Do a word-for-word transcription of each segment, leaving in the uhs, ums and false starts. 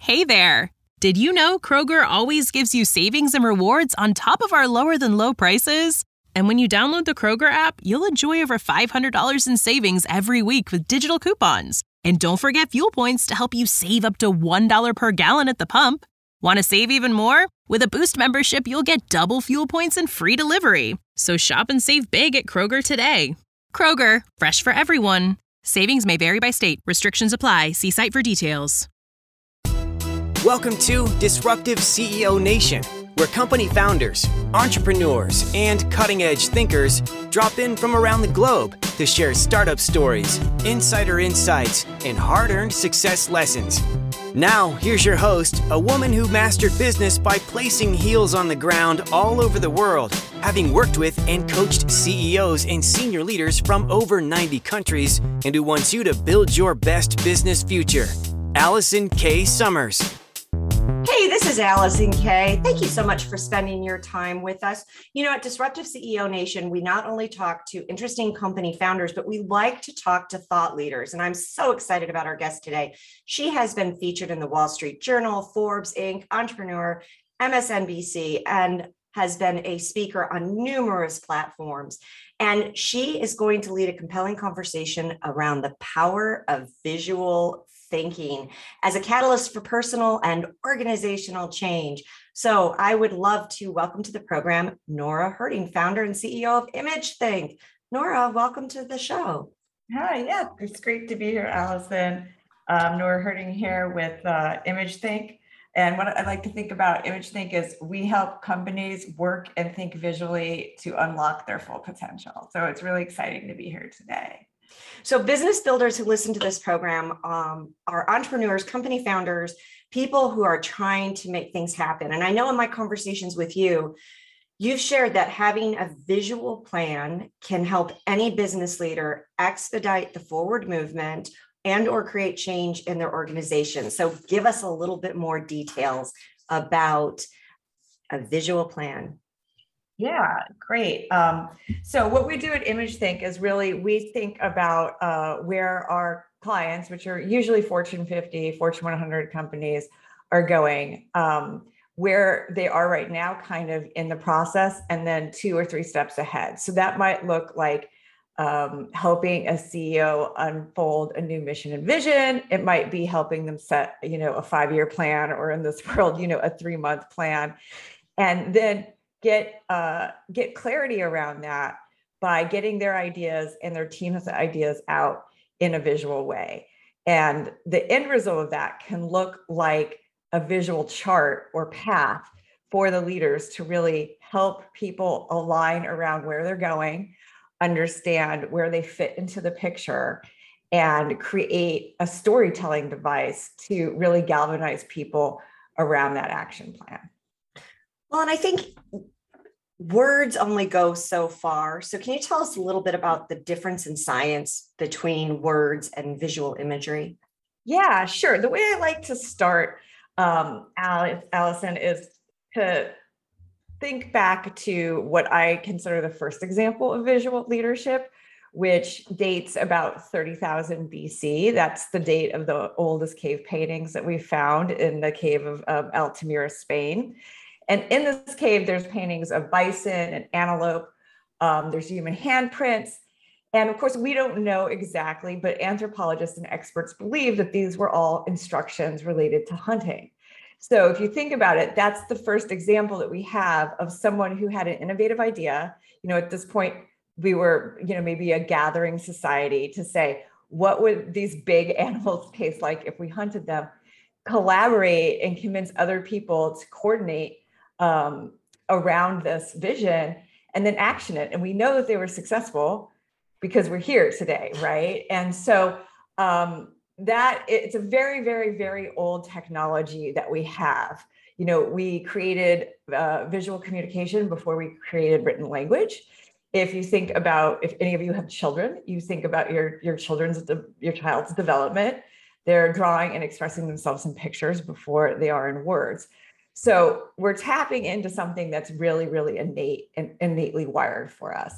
Hey there! Did you know Kroger always gives you savings and rewards on top of our lower than low prices? And when you download the Kroger app, you'll enjoy over five hundred dollars in savings every week with digital coupons. And don't forget fuel points to help you save up to one dollar per gallon at the pump. Want to save even more? With a Boost membership, you'll get double fuel points and free delivery. So shop and save big at Kroger today. Kroger, fresh for everyone. Savings may vary by state. Restrictions apply. See site for details. Welcome to Disruptive C E O Nation, where company founders, entrepreneurs, and cutting-edge thinkers drop in from around the globe to share startup stories, insider insights, and hard-earned success lessons. Now, here's your host, a woman who mastered business by placing heels on the ground all over the world, having worked with and coached C E Os and senior leaders from over ninety countries, and who wants you to build your best business future, Allison K. Summers. Hey, this is Allison Kay. Thank you so much for spending your time with us. You know, at Disruptive C E O Nation, we not only talk to interesting company founders, but we like to talk to thought leaders. And I'm so excited about our guest today. She has been featured in the Wall Street Journal, Forbes, Incorporated, Entrepreneur, M S N B C, and has been a speaker on numerous platforms. And she is going to lead a compelling conversation around the power of visual thinking as a catalyst for personal and organizational change. So I would love to welcome to the program Nora Herding, founder and C E O of ImageThink. Nora, welcome to the show. Hi, yeah, it's great to be here, Allison. Um, Nora Herding here with uh, ImageThink. And what I like to think about ImageThink is we help companies work and think visually to unlock their full potential. So it's really exciting to be here today. So business builders who listen to this program um, are entrepreneurs, company founders, people who are trying to make things happen. And I know in my conversations with you, you've shared that having a visual plan can help any business leader expedite the forward movement and or create change in their organization. So give us a little bit more details about a visual plan. Yeah, great. Um, so what we do at ImageThink is really, we think about uh, where our clients, which are usually Fortune fifty, Fortune one hundred companies, are going, um, where they are right now, kind of in the process, and then two or three steps ahead. So that might look like um, helping a C E O unfold a new mission and vision. It might be helping them set, you know, a five-year plan, or in this world, you know, a three-month plan, and then get uh, get clarity around that by getting their ideas and their team's ideas out in a visual way. And the end result of that can look like a visual chart or path for the leaders to really help people align around where they're going, understand where they fit into the picture, and create a storytelling device to really galvanize people around that action plan. Well, and I think words only go so far. So can you tell us a little bit about the difference in science between words and visual imagery? Yeah, sure. The way I like to start, um, Allison, is to think back to what I consider the first example of visual leadership, which dates about thirty thousand B C. That's the date of the oldest cave paintings that we found in the cave of um, Altamira, Spain. And in this cave, there's paintings of bison and antelope. Um, there's human handprints. And of course, we don't know exactly, but anthropologists and experts believe that these were all instructions related to hunting. So if you think about it, that's the first example that we have of someone who had an innovative idea. You know, at this point, we were, you know, maybe a gathering society to say, what would these big animals taste like if we hunted them? Collaborate and convince other people to coordinate um, around this vision, and then action it. And we know that they were successful because we're here today, right? And so um, that it's a very, very, very old technology that we have. You know, we created uh, visual communication before we created written language. If you think about, if any of you have children, you think about your your children's your child's development. They're drawing and expressing themselves in pictures before they are in words. So we're tapping into something that's really, really innate and innately wired for us.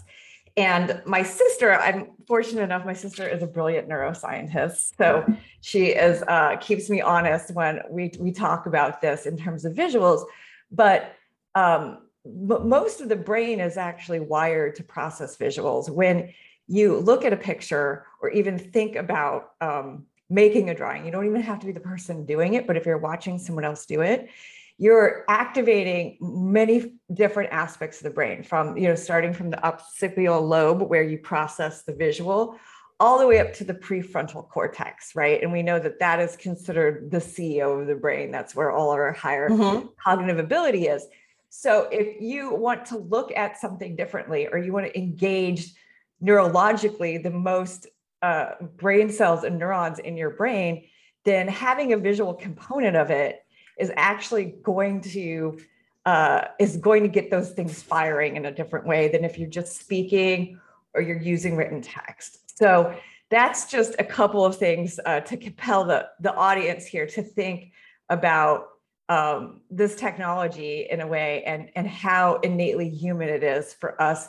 And my sister, I'm fortunate enough, my sister is a brilliant neuroscientist. So she is uh, keeps me honest when we, we talk about this in terms of visuals. But um, m- most of the brain is actually wired to process visuals. When you look at a picture or even think about um, making a drawing, you don't even have to be the person doing it, but if you're watching someone else do it, you're activating many different aspects of the brain, from, you know, starting from the occipital lobe where you process the visual, all the way up to the prefrontal cortex, right? And we know that that is considered the C E O of the brain. That's where all our higher mm-hmm. cognitive ability is. So if you want to look at something differently, or you want to engage neurologically the most uh, brain cells and neurons in your brain, then having a visual component of it is actually going to uh, is going to get those things firing in a different way than if you're just speaking or you're using written text. So that's just a couple of things uh, to compel the, the audience here to think about um, this technology in a way, and, and how innately human it is for us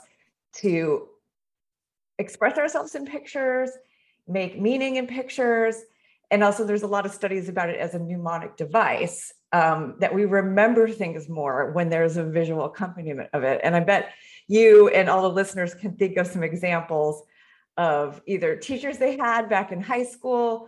to express ourselves in pictures, make meaning in pictures. And also there's a lot of studies about it as a mnemonic device, um, that we remember things more when there's a visual accompaniment of it. And I bet you and all the listeners can think of some examples of either teachers they had back in high school,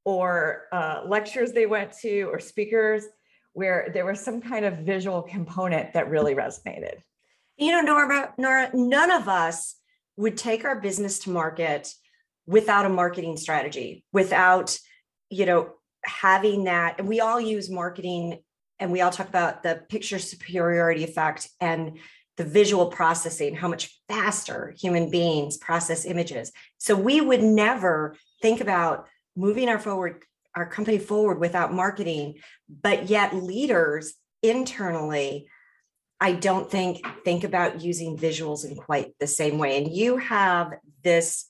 or uh, lectures they went to, or speakers where there was some kind of visual component that really resonated. You know, Nora, Nora, none of us would take our business to market without a marketing strategy, without, you know, having that. And we all use marketing, and we all talk about the picture superiority effect and the visual processing, how much faster human beings process images. So we would never think about moving our forward, our company forward without marketing, but yet leaders internally, I don't think, think about using visuals in quite the same way. And you have this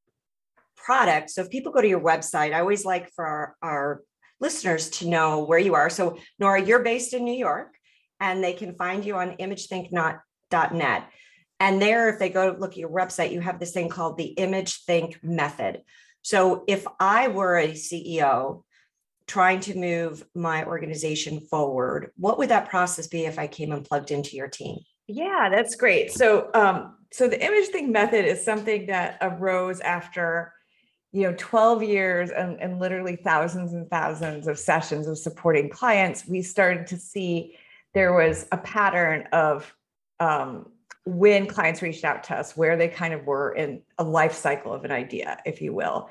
product. So if people go to your website, I always like for our, our listeners to know where you are. So Nora, you're based in New York, and they can find you on image think dot net. And there, if they go look at your website, you have this thing called the Image Think method. So if I were a C E O trying to move my organization forward, what would that process be if I came and plugged into your team? Yeah, that's great. So, um, so the Image Think method is something that arose after, you know, twelve years and, and literally thousands and thousands of sessions of supporting clients. We started to see there was a pattern of um, when clients reached out to us, where they kind of were in a life cycle of an idea, if you will.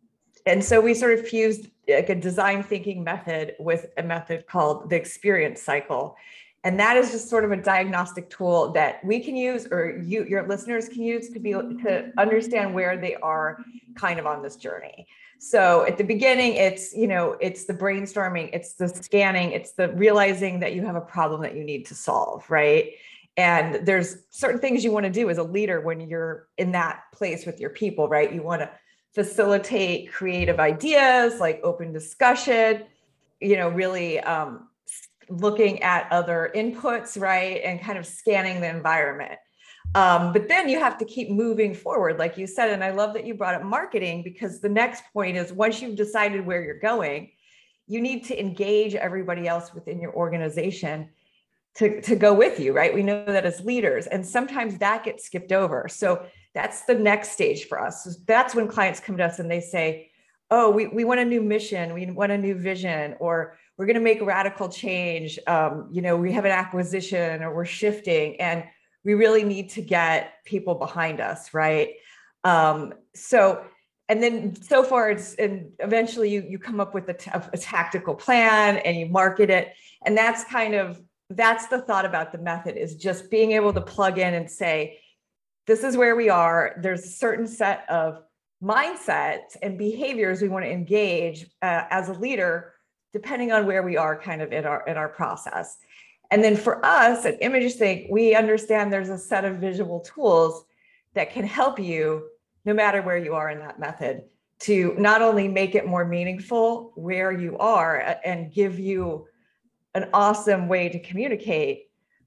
And so we sort of fused like a design thinking method with a method called the experience cycle. And that is just sort of a diagnostic tool that we can use, or you, your listeners can use, to be to understand where they are kind of on this journey. So at the beginning, it's, you know, it's the brainstorming, it's the scanning, it's the realizing that you have a problem that you need to solve, right? And there's certain things you want to do as a leader when you're in that place with your people, right? You want to facilitate creative ideas, like open discussion, you know, really um, looking at other inputs, right? And kind of scanning the environment. Um, but then you have to keep moving forward, like you said. And I love that you brought up marketing, because the next point is, once you've decided where you're going, you need to engage everybody else within your organization to, to go with you, right? We know that as leaders, and sometimes that gets skipped over. So that's the next stage for us. So that's when clients come to us and they say, oh, we, we want a new mission, we want a new vision, or we're going to make a radical change. Um, you know, we have an acquisition, or we're shifting, and we really need to get people behind us, right? Um, so, and then so far it's, and eventually you, you come up with a, t- a tactical plan and you market it. And that's kind of, that's the thought about the method, is just being able to plug in and say, this is where we are. There's a certain set of mindsets and behaviors we want to engage uh, as a leader, depending on where we are kind of in our, in our process. And then for us at Image Think, we understand there's a set of visual tools that can help you, no matter where you are in that method, to not only make it more meaningful where you are and give you an awesome way to communicate,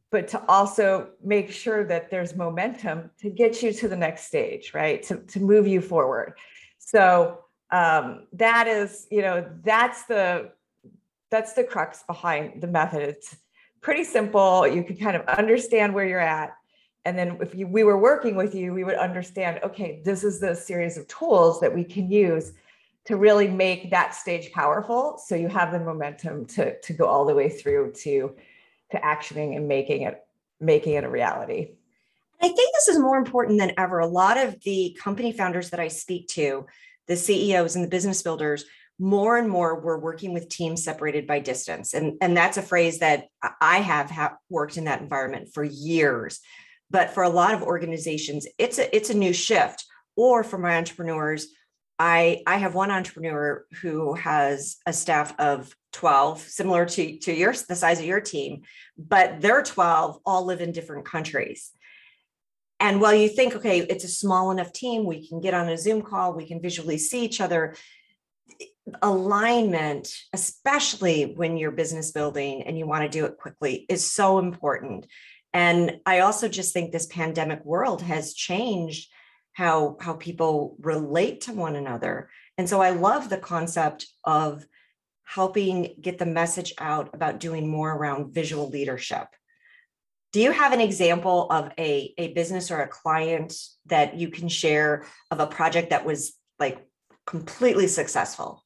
but to also make sure that there's momentum to get you to the next stage, right? To, to move you forward. So um, that is, you know, that's the, that's the crux behind the method. It's pretty simple. You can kind of understand where you're at. And then if you, we were working with you, we would understand, okay, this is the series of tools that we can use to really make that stage powerful. So you have the momentum to, to go all the way through to, to actioning and making it, making it a reality. I think this is more important than ever. A lot of the company founders that I speak to, the C E Os and the business builders, more and more we're working with teams separated by distance. And, and that's a phrase that I have ha- worked in that environment for years. But for a lot of organizations, it's a, it's a new shift. Or for my entrepreneurs, I, I have one entrepreneur who has a staff of twelve, similar to, to your, the size of your team, but their twelve all live in different countries. And while you think, okay, it's a small enough team, we can get on a Zoom call, we can visually see each other. Alignment, especially when you're business building and you want to do it quickly, is so important. And I also just think this pandemic world has changed how, how people relate to one another. And so I love the concept of helping get the message out about doing more around visual leadership. Do you have an example of a, a business or a client that you can share of a project that was like completely successful?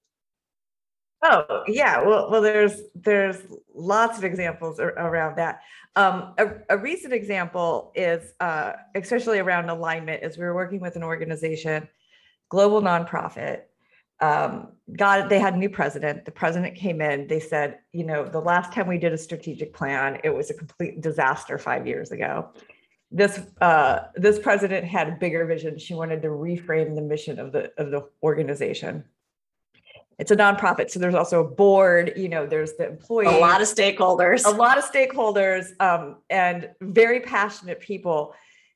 Oh yeah, well, well, there's there's lots of examples ar- around that. Um, a, a recent example is, uh, especially around alignment, is we were working with an organization, global nonprofit. Um, got they had a new president. The president came in. They said, you know, the last time we did a strategic plan, it was a complete disaster five years ago. This uh, this president had a bigger vision. She wanted to reframe the mission of the of the organization. It's a nonprofit, so there's also a board. You know, there's the employees, a lot of stakeholders, a lot of stakeholders, um, and very passionate people.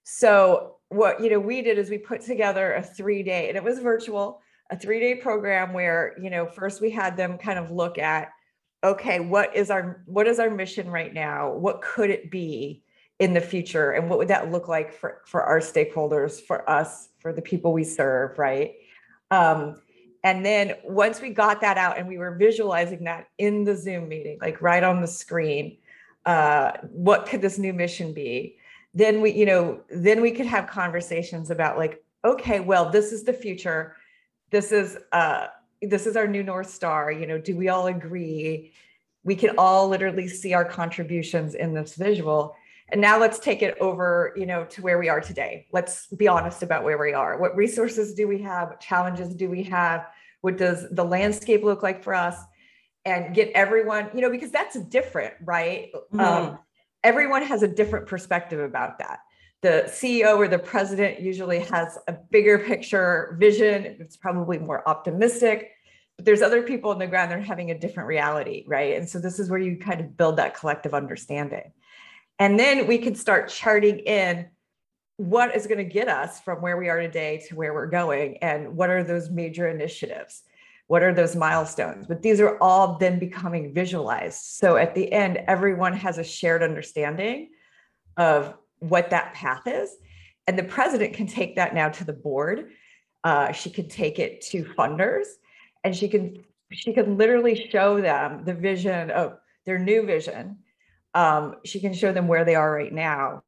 So what you know we did is we put together a three day, and it was virtual, a three day program where you know first we had them kind of look at, okay, what is our what is our mission right now? What could it be in the future, and what would that look like for for our stakeholders, for us, for the people we serve, right? Um, And then once we got that out and we were visualizing that in the Zoom meeting, like right on the screen, uh, what could this new mission be? Then we, you know, then we could have conversations about like, okay, well, this is the future. This is, uh, this is our new North Star. You know, do we all agree? We can all literally see our contributions in this visual. And now let's take it over, you know, to where we are today. Let's be honest about where we are. What resources do we have? What challenges do we have? What does the landscape look like for us? And get everyone, you know, because that's different, right? Mm-hmm. Um, everyone has a different perspective about that. The C E O or the president usually has a bigger picture vision. It's probably more optimistic, but there's other people on the ground that are having a different reality, right? And so this is where you kind of build that collective understanding. And then we can start charting in what is going to get us from where we are today to where we're going. And what are those major initiatives? What are those milestones? But these are all then becoming visualized. So at the end, everyone has a shared understanding of what that path is. And the president can take that now to the board. Uh, she can take it to funders, and she can, she can literally show them the vision of their new vision. Um, she can show them where they are right now.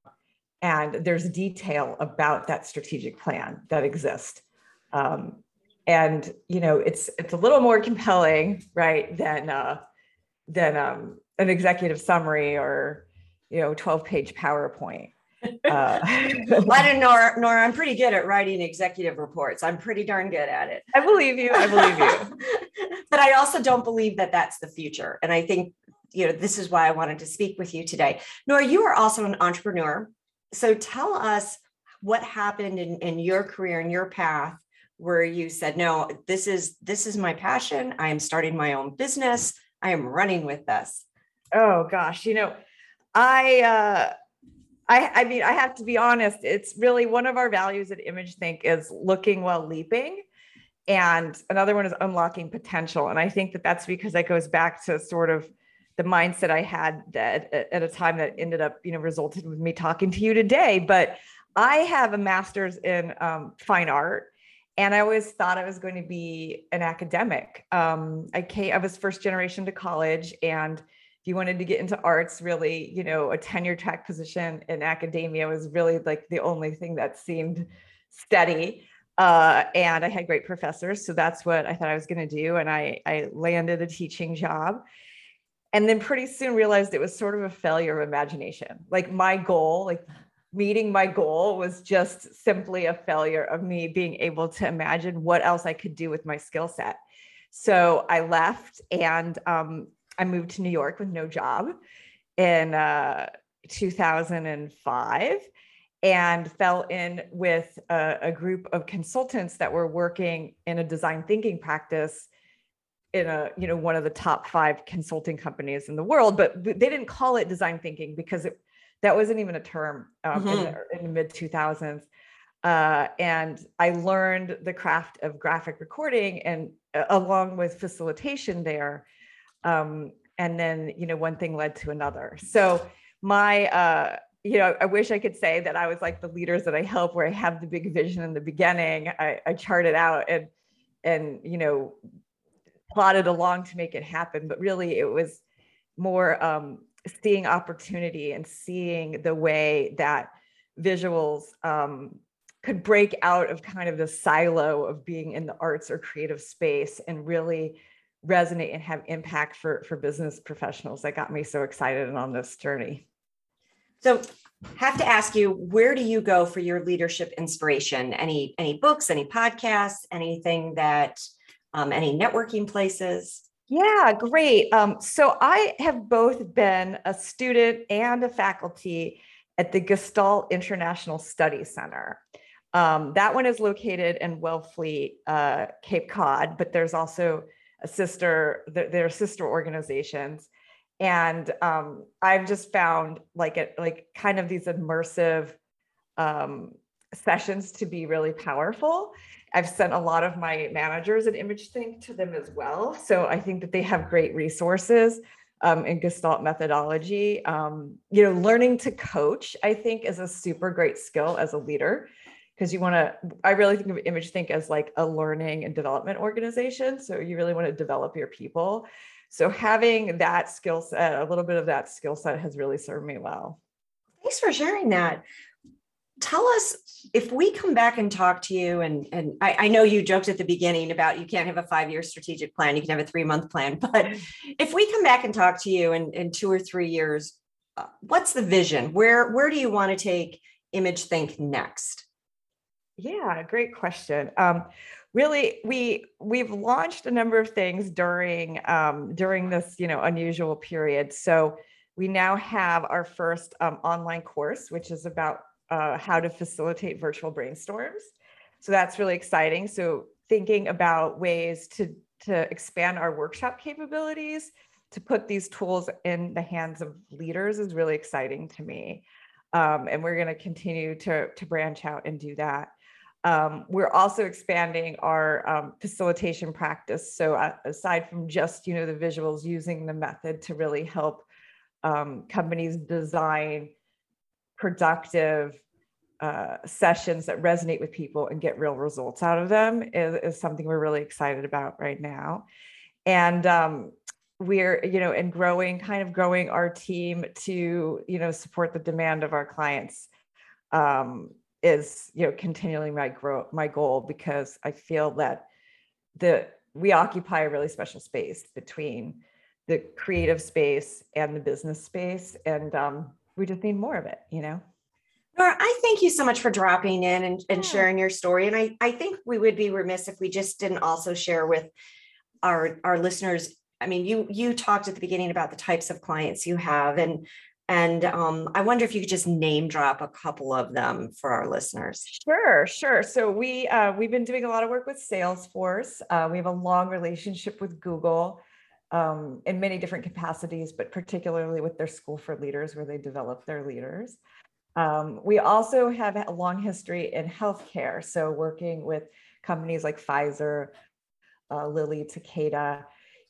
And there's detail about that strategic plan that exists. Um, and, you know, it's it's a little more compelling, right, than, uh, than um, an executive summary or, you know, twelve page PowerPoint. Uh, well, I don't know, Nora, I'm pretty good at writing executive reports. I'm pretty darn good at it. I believe you. I believe you. But I also don't believe that that's the future. And I think, you know, this is why I wanted to speak with you today. Nora, you are also an entrepreneur. So tell us what happened in, in your career, in your path, where you said, no, this is, this is my passion. I am starting my own business. I am running with this. Oh gosh. You know, I, uh, I, I mean, I have to be honest. It's really one of our values at ImageThink is looking while leaping. And another one is unlocking potential. And I think that that's because that goes back to sort of the mindset I had that at a time that ended up, you know, resulted with me talking to you today. But I have a master's in um, fine art. And I always thought I was going to be an academic. Um, I came, I was first generation to college, and if you wanted to get into arts, really, you know, a tenure track position in academia was really like the only thing that seemed steady. Uh, and I had great professors, so that's what I thought I was going to do. And I, I landed a teaching job, and then pretty soon realized it was sort of a failure of imagination. Like my goal, like meeting my goal was just simply a failure of me being able to imagine what else I could do with my skill set. So I left, and um, I moved to New York with no job in uh, two thousand five, and fell in with a, a group of consultants that were working in a design thinking practice in a, you know, one of the top five consulting companies in the world, but they didn't call it design thinking because it that wasn't even a term um, mm-hmm. in, the, in the mid two thousands. Uh, and I learned the craft of graphic recording, and uh, along with facilitation there. Um, and then, you know, one thing led to another. So my, uh, you know, I wish I could say that I was like the leaders that I help, where I have the big vision in the beginning. I, I charted out and, and, you know, plotted along to make it happen. But really it was more, um, seeing opportunity and seeing the way that visuals um, could break out of kind of the silo of being in the arts or creative space and really resonate and have impact for, for business professionals that got me so excited and on this journey. So have to ask you, where do you go for your leadership inspiration? Any, any books, any podcasts, anything that, um, any networking places? Yeah, great. Um, so I have both been a student and a faculty at the Gestalt International Studies Center. Um, that one is located in Wellfleet, uh, Cape Cod, but there's also a sister, there are sister organizations. And um, I've just found like it, like kind of these immersive um, sessions to be really powerful. I've sent a lot of my managers at ImageThink to them as well. So I think that they have great resources um, in Gestalt methodology. Um, you know, learning to coach, I think, is a super great skill as a leader, because you want to, I really think of ImageThink as like a learning and development organization. So you really want to develop your people. So having that skill set, a little bit of that skill set has really served me well. Thanks for sharing that. Tell us, if we come back and talk to you, and, and I, I know you joked at the beginning about you can't have a five-year strategic plan, you can have a three-month plan, but if we come back and talk to you in, in two or three years, uh, what's the vision? Where, where do you want to take ImageThink next? Yeah, great question. Um, really, we, we've launched a number of things during, um, during this, you know, unusual period. So we now have our first um, online course, which is about Uh, how to facilitate virtual brainstorms. So that's really exciting. So thinking about ways to, to expand our workshop capabilities, to put these tools in the hands of leaders is really exciting to me. Um, and we're going to continue to, to branch out and do that. Um, we're also expanding our um, facilitation practice. So uh, aside from just, you know, the visuals, using the method to really help um, companies design productive uh, sessions that resonate with people and get real results out of them is, is something we're really excited about right now. And um, we're, you know, and growing, kind of growing our team to, you know, support the demand of our clients um, is, you know, continually my grow, my goal, because I feel that the, we occupy a really special space between the creative space and the business space. And um, we just need more of it, you know? Nora, I thank you so much for dropping in and, and Yeah. sharing your story. And I, I think we would be remiss if we just didn't also share with our, our listeners. I mean, you, you talked at the beginning about the types of clients you have, and, and um, I wonder if you could just name drop a couple of them for our listeners. Sure, sure. So we, uh, we've been doing a lot of work with Salesforce. Uh, we have a long relationship with Google um, in many different capacities, but particularly with their School for Leaders, where they develop their leaders. Um, we also have a long history in healthcare. So working with companies like Pfizer, uh, Lilly, Takeda,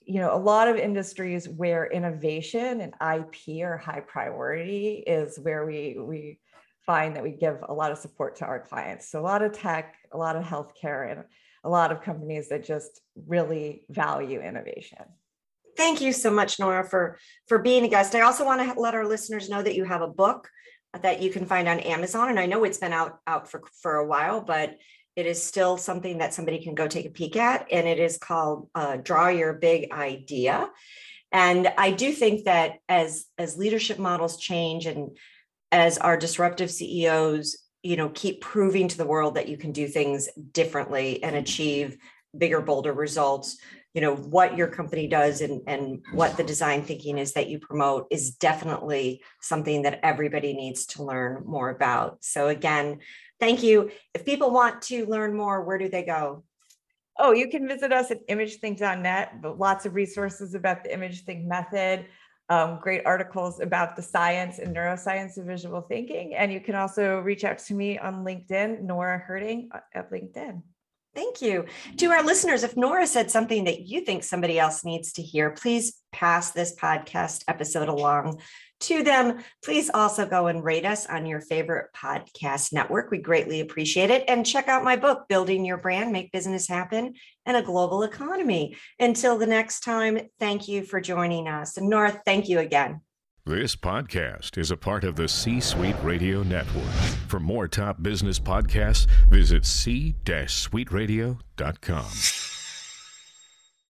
you know, a lot of industries where innovation and I P are high priority is where we we find that we give a lot of support to our clients. So a lot of tech, a lot of healthcare, and a lot of companies that just really value innovation. Thank you so much, Nora, for, for being a guest. I also want to let our listeners know that you have a book that you can find on Amazon. And I know it's been out, out for, for a while, but it is still something that somebody can go take a peek at. And it is called uh, Draw Your Big Idea. And I do think that as, as leadership models change and as our disruptive C E Os, you know, keep proving to the world that you can do things differently and achieve bigger, bolder results, you know, what your company does and, and what the design thinking is that you promote is definitely something that everybody needs to learn more about. So again, thank you. If people want to learn more, where do they go? Oh, you can visit us at image think dot net, but lots of resources about the ImageThink method, um, great articles about the science and neuroscience of visual thinking. And you can also reach out to me on LinkedIn, Nora Herding at LinkedIn. Thank you. To our listeners, if Nora said something that you think somebody else needs to hear, please pass this podcast episode along to them. Please also go and rate us on your favorite podcast network. We greatly appreciate it. And check out my book, Building Your Brand, Make Business Happen in a Global Economy. Until the next time, thank you for joining us. And Nora, thank you again. This podcast is a part of the C-Suite Radio Network. For more top business podcasts, visit c suite radio dot com.